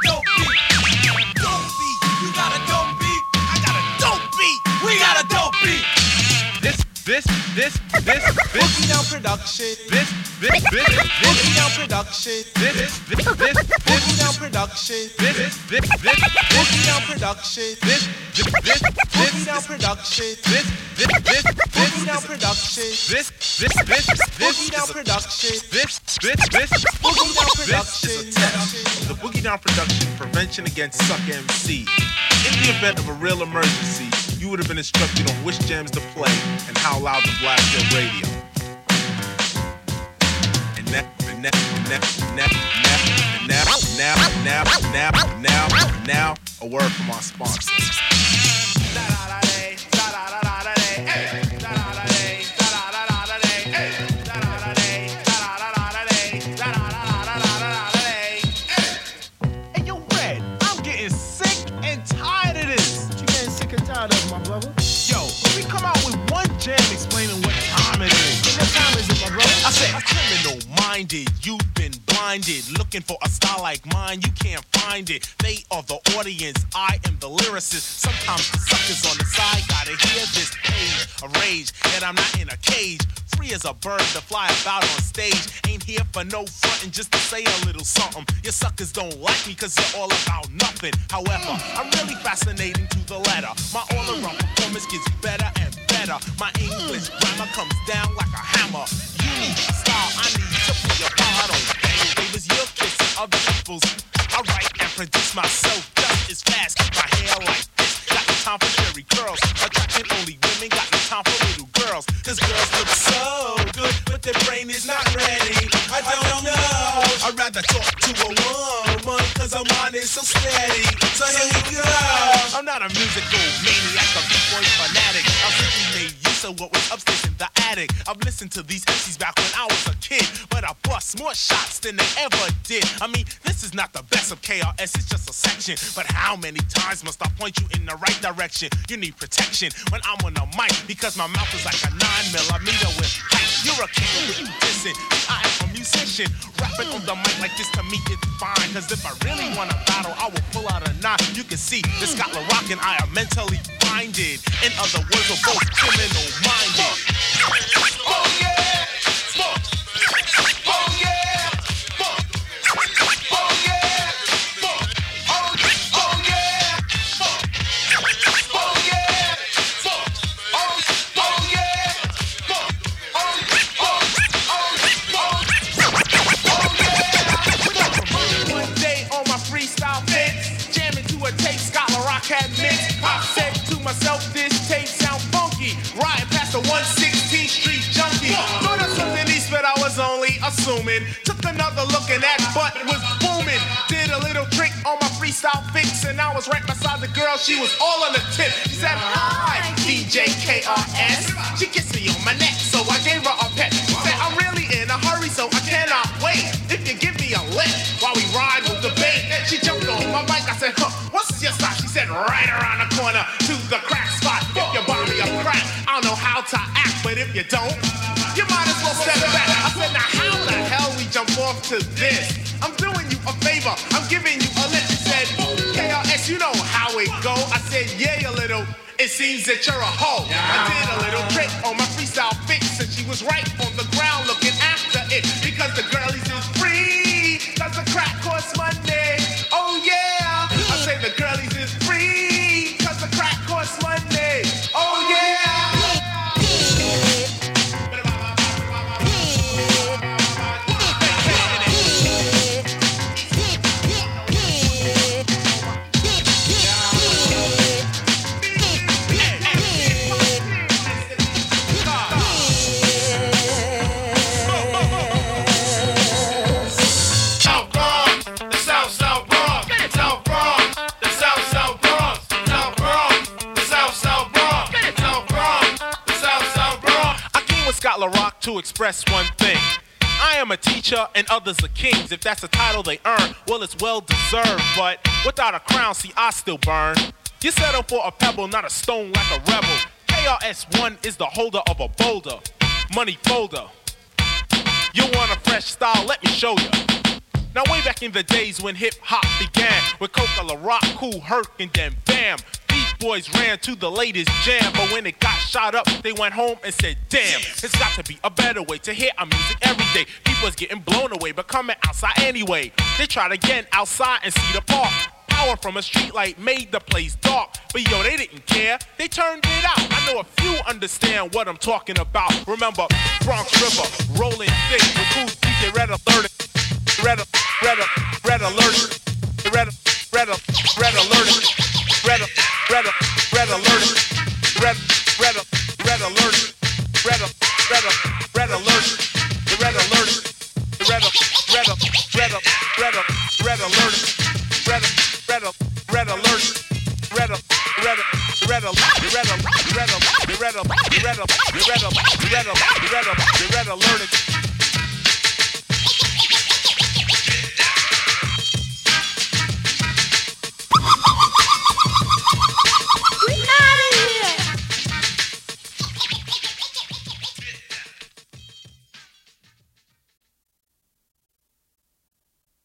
dope beat. Dope beat. You got a dope beat. I got a dope beat. We got a dope beat. This Boogie Down Production. This Boogie Down Production. Boogie Down Production. Boogie Down Production. Boogie Down Production. Boogie Down Production. Boogie Down Production. Boogie Down Production. The Boogie Down Production Prevention Against Suck MC. In the event of a real emergency, you would have been instructed on which jams to play and how loud to blast your radio. And now, a word from our sponsor. Hey, yo, Red, I'm getting sick and tired of this. What you getting sick and tired of, my brother? Yo, we come out with one jam explaining what time it is. What time is it, my brother? I said, criminal-minded, you've been blinded. Looking for a style like mine, you can't find it. They are the audience, I am the lyricist. Sometimes the suckers on the side gotta hear this page of rage, and I'm not in a cage. Free as a bird to fly about on stage. Ain't here for no frontin', just to say a little something. Your suckers don't like me cause you're all about nothing. However, I'm really fascinating to the letter. My all-around performance gets better and better. My English grammar comes down like a hammer. You need a style, I need to be your power. I don't bang favors, you're kissing other people's. I write and produce myself just as fast. Keep my hair like this. Got no time for cherry curls. Attracting only women, got no time for little girls. Cause girls look so good, but their brain is not ready. I don't know. I'd rather talk to a woman, cause her mind is so steady. So here we go. I'm not a musical maniac, a b-boy fanatic. I've simply made use of what was upstairs in the attic. I've listened to these MCs back when I was a kid, but I bust more shots than they ever did. I mean, this is not the best of KRS, it's just a section. But how many times must I point you in the right direction? You need protection when I'm on the mic, because my mouth is like a 9mm with height. You're a king with you dissing. I am a musician. Rapping on the mic like this to me is fine. Cause if I really want to battle, I will pull out a knife. You can see that Scott LaRock and I are mentally minded. In other words, we're both criminal minded. Oh yeah! Smoke! Oh yeah! Smoke! Oh yeah! Smoke! Oh yeah! Smoke! Oh yeah! Smoke! Oh yeah! Smoke! One day on my freestyle fix, jamming to a tape Scott LaRock had mixed. I said to myself, this tape sound funky. Riding past the 116th Street junkie. Thought of something east, but I was only assuming. Took another look and that butt was booming. Did a little trick on my freestyle fix, and I was right beside the girl. She was all on the tip. She said, hi, DJ KRS. She kissed me on my neck, so I gave her a pet. She said, I'm really in a hurry, so I cannot wait. If you give me a lift while we ride with the bait. She jumped on my bike. I said, huh, what's your stop? She said, right around the corner to the crack spot. If you buy me a crack, I don't know how to act, but if you don't, you might as well step back. I said, now how the hell we jump off to this? I'm doing you a favor, I'm giving you a lift. She said, KRS, you know how it go. I said, yeah, a little. It seems that you're a hoe. I did a little trick on my freestyle fix, and she was right on the ground looking after it. Because the girlies is free, cause the crack costs money. Oh yeah, I say the girlies is free, cause the crack costs money. Oh yeah. Scott LaRock to express one thing. I am a teacher and others are kings. If that's a title they earn, well, it's well deserved. But without a crown, see, I still burn. You settle for a pebble, not a stone like a rebel. KRS-One is the holder of a boulder, money folder. You want a fresh style? Let me show you. Now way back in the days when hip-hop began, with Coca La Rock, Kool Herc, and then bam, Beach Boys ran to the latest jam. But when it got shot up, they went home and said, damn, it's got to be a better way to hear our music every day. People's getting blown away, but coming outside anyway. They tried again outside and see the park. Power from a street light made the place dark. But yo, they didn't care, they turned it out. I know a few understand what I'm talking about. Remember Bronx River, rolling thick with Cool DJ Red Alert. Red Alert. Red Alert. Red Alert. Red Alert. Red Alert. Red Alert. Red Alert. Red Alert. Red Alert. Red Alert. Red alert.